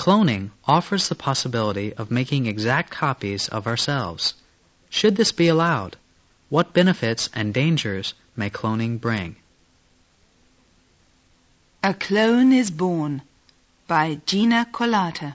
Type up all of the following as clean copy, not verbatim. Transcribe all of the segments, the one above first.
Cloning offers the possibility of making exact copies of ourselves. Should this be allowed? What benefits and dangers may cloning bring? A Clone is Born by Gina Kolata.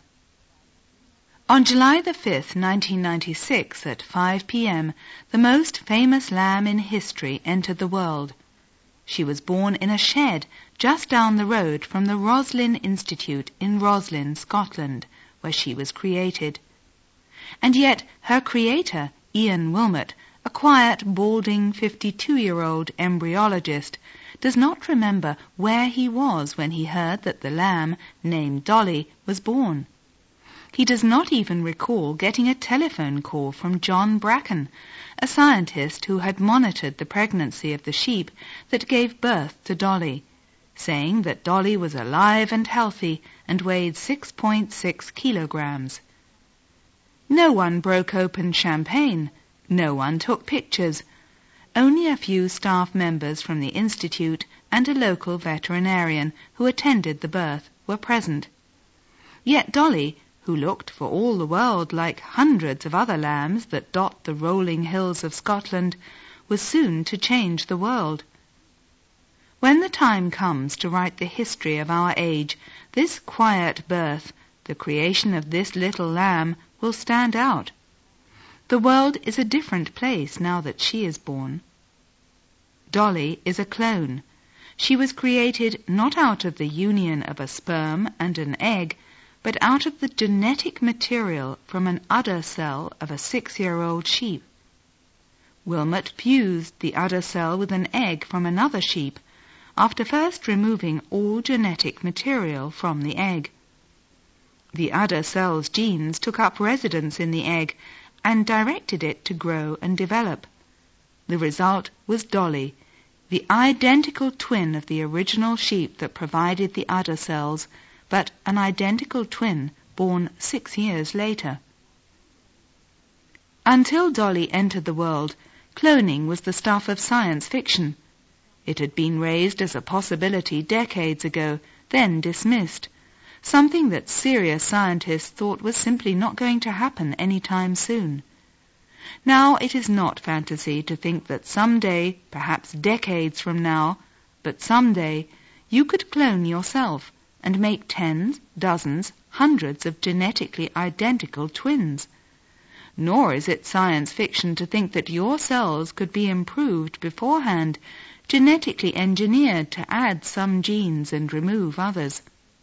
On July the 5th, 1996, at 5 p.m., the most famous lamb in history entered the world. She was born in a shed just down the road from the Roslin Institute in Roslin, Scotland, where she was created. And yet her creator, Ian Wilmot, a quiet, balding 52-year-old embryologist, does not remember where he was when he heard that the lamb, named Dolly, was born. He does not even recall getting a telephone call from John Bracken, a scientist who had monitored the pregnancy of the sheep that gave birth to Dolly, saying that Dolly was alive and healthy and weighed 6.6 kilograms. No one broke open champagne. No one took pictures. Only a few staff members from the Institute and a local veterinarian who attended the birth were present. Yet Dolly, who looked for all the world like hundreds of other lambs that dot the rolling hills of Scotland, was soon to change the world. When the time comes to write the history of our age, this quiet birth, the creation of this little lamb, will stand out. The world is a different place now that she is born. Dolly is a clone. She was created not out of the union of a sperm and an egg, but out of the genetic material from an udder cell of a 6-year-old sheep. Wilmot fused the udder cell with an egg from another sheep, after first removing all genetic material from the egg. The udder cell's genes took up residence in the egg and directed it to grow and develop. The result was Dolly, the identical twin of the original sheep that provided the udder cells, but an identical twin born 6 years later. Until Dolly entered the world, cloning was the stuff of science fiction. It had been raised as a possibility decades ago, then dismissed, something that serious scientists thought was simply not going to happen any time soon. Now it is not fantasy to think that someday, perhaps decades from now, but someday, you could clone yourself and make tens, dozens, hundreds of genetically identical twins. Nor is it science fiction to think that your cells could be improved beforehand, genetically engineered to add some genes and remove others.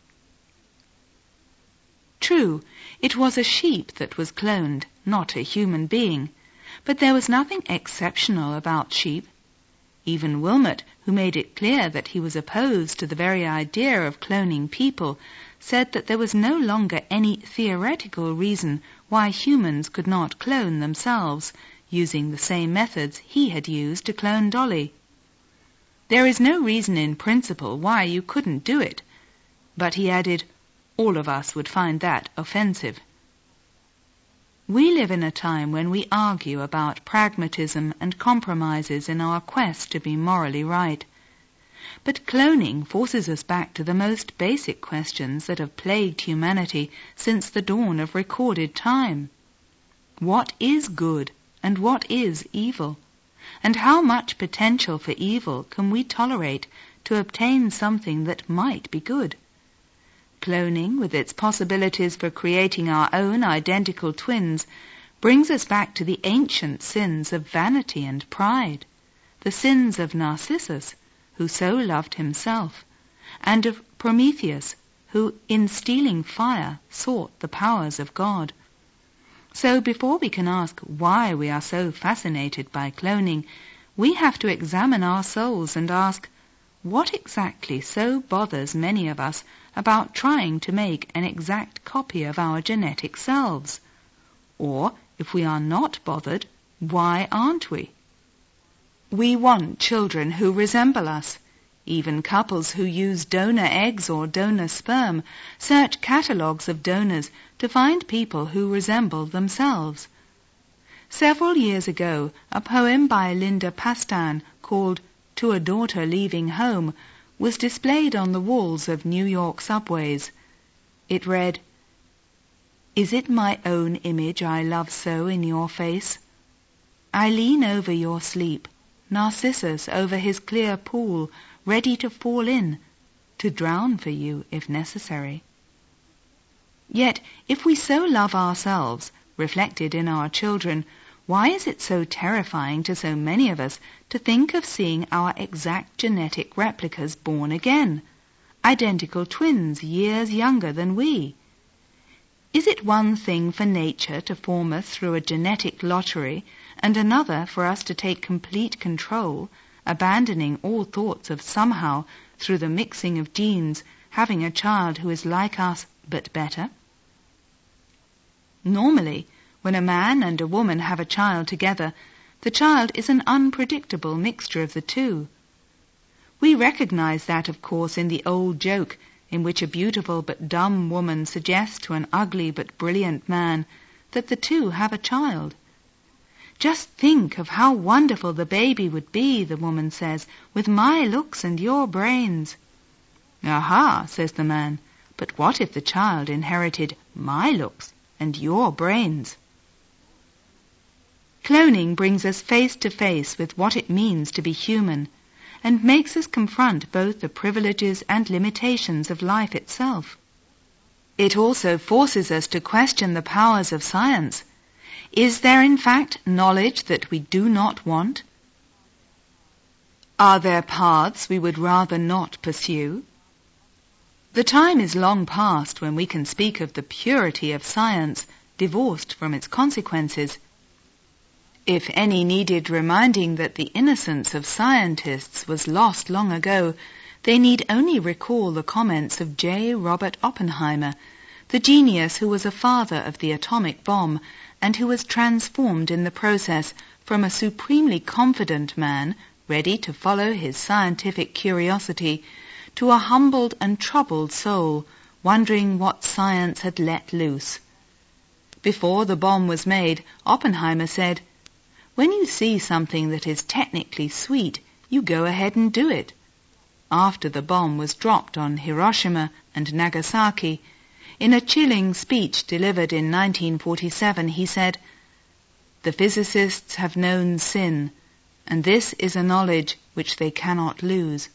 True, it was a sheep that was cloned, not a human being, but there was nothing exceptional about sheep. Even Wilmot, who made it clear that he was opposed to the very idea of cloning people, said that there was no longer any theoretical reason why humans could not clone themselves, using the same methods he had used to clone Dolly. There is no reason in principle why you couldn't do it, but he added, all of us would find that offensive. We live in a time when we argue about pragmatism and compromises in our quest to be morally right. But cloning forces us back to the most basic questions that have plagued humanity since the dawn of recorded time. What is good and what is evil? And how much potential for evil can we tolerate to obtain something that might be good? Cloning, with its possibilities for creating our own identical twins, brings us back to the ancient sins of vanity and pride, the sins of Narcissus, who so loved himself, and of Prometheus, who, in stealing fire, sought the powers of God. So before we can ask why we are so fascinated by cloning, we have to examine our souls and ask, what exactly so bothers many of us about trying to make an exact copy of our genetic selves? Or, if we are not bothered, why aren't we? We want children who resemble us. Even couples who use donor eggs or donor sperm search catalogues of donors to find people who resemble themselves. Several years ago, a poem by Linda Pastan called To a Daughter Leaving Home was displayed on the walls of New York subways. It read, Is it my own image I love so in your face? I lean over your sleep, Narcissus over his clear pool, ready to fall in, to drown for you if necessary. Yet, if we so love ourselves, reflected in our children, why is it so terrifying to so many of us to think of seeing our exact genetic replicas born again, identical twins years younger than we? Is it one thing for nature to form us through a genetic lottery, and another for us to take complete control, abandoning all thoughts of somehow, through the mixing of genes, having a child who is like us but better? Normally, when a man and a woman have a child together, the child is an unpredictable mixture of the two. We recognize that, of course, in the old joke in which a beautiful but dumb woman suggests to an ugly but brilliant man that the two have a child. Just think of how wonderful the baby would be, the woman says, with my looks and your brains. Aha, says the man, but what if the child inherited my looks and your brains? Cloning brings us face to face with what it means to be human, and makes us confront both the privileges and limitations of life itself. It also forces us to question the powers of science. Is there in fact knowledge that we do not want? Are there paths we would rather not pursue? The time is long past when we can speak of the purity of science, divorced from its consequences. If any needed reminding that the innocence of scientists was lost long ago, they need only recall the comments of J. Robert Oppenheimer, the genius who was a father of the atomic bomb and who was transformed in the process from a supremely confident man, ready to follow his scientific curiosity, to a humbled and troubled soul, wondering what science had let loose. Before the bomb was made, Oppenheimer said, "When you see something that is technically sweet, you go ahead and do it." After the bomb was dropped on Hiroshima and Nagasaki, in a chilling speech delivered in 1947, he said, "The physicists have known sin, and this is a knowledge which they cannot lose."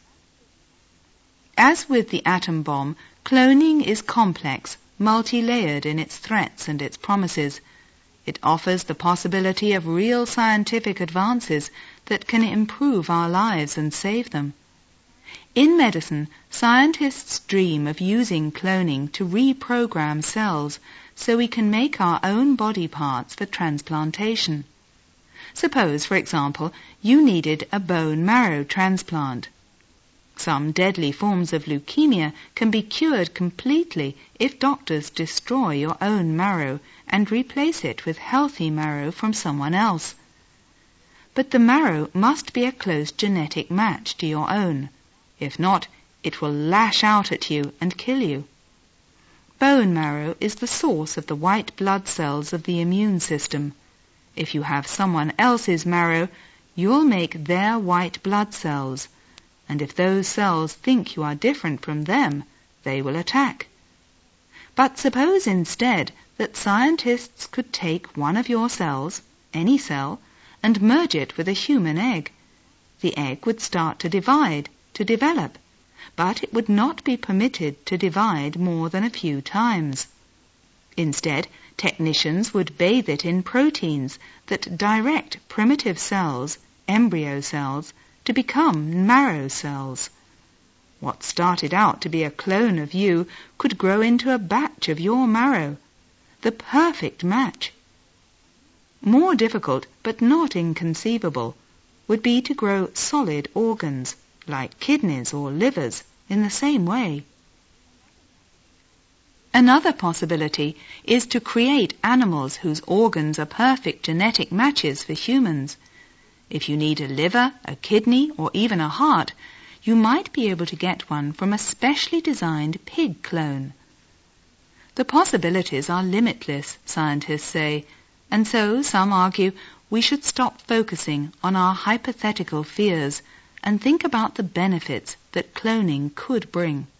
As with the atom bomb, cloning is complex, multi-layered in its threats and its promises. It offers the possibility of real scientific advances that can improve our lives and save them. In medicine, scientists dream of using cloning to reprogram cells so we can make our own body parts for transplantation. Suppose, for example, you needed a bone marrow transplant. Some deadly forms of leukemia can be cured completely if doctors destroy your own marrow and replace it with healthy marrow from someone else. But the marrow must be a close genetic match to your own. If not, it will lash out at you and kill you. Bone marrow is the source of the white blood cells of the immune system. If you have someone else's marrow, you'll make their white blood cells, and if those cells think you are different from them, they will attack. But suppose instead that scientists could take one of your cells, any cell, and merge it with a human egg. The egg would start to divide, to develop, but it would not be permitted to divide more than a few times. Instead, technicians would bathe it in proteins that direct primitive cells, embryo cells, to become marrow cells. What started out to be a clone of you could grow into a batch of your marrow, the perfect match. More difficult, but not inconceivable, would be to grow solid organs, like kidneys or livers, in the same way. Another possibility is to create animals whose organs are perfect genetic matches for humans. If you need a liver, a kidney, or even a heart, you might be able to get one from a specially designed pig clone. The possibilities are limitless, scientists say, and so some argue we should stop focusing on our hypothetical fears and think about the benefits that cloning could bring.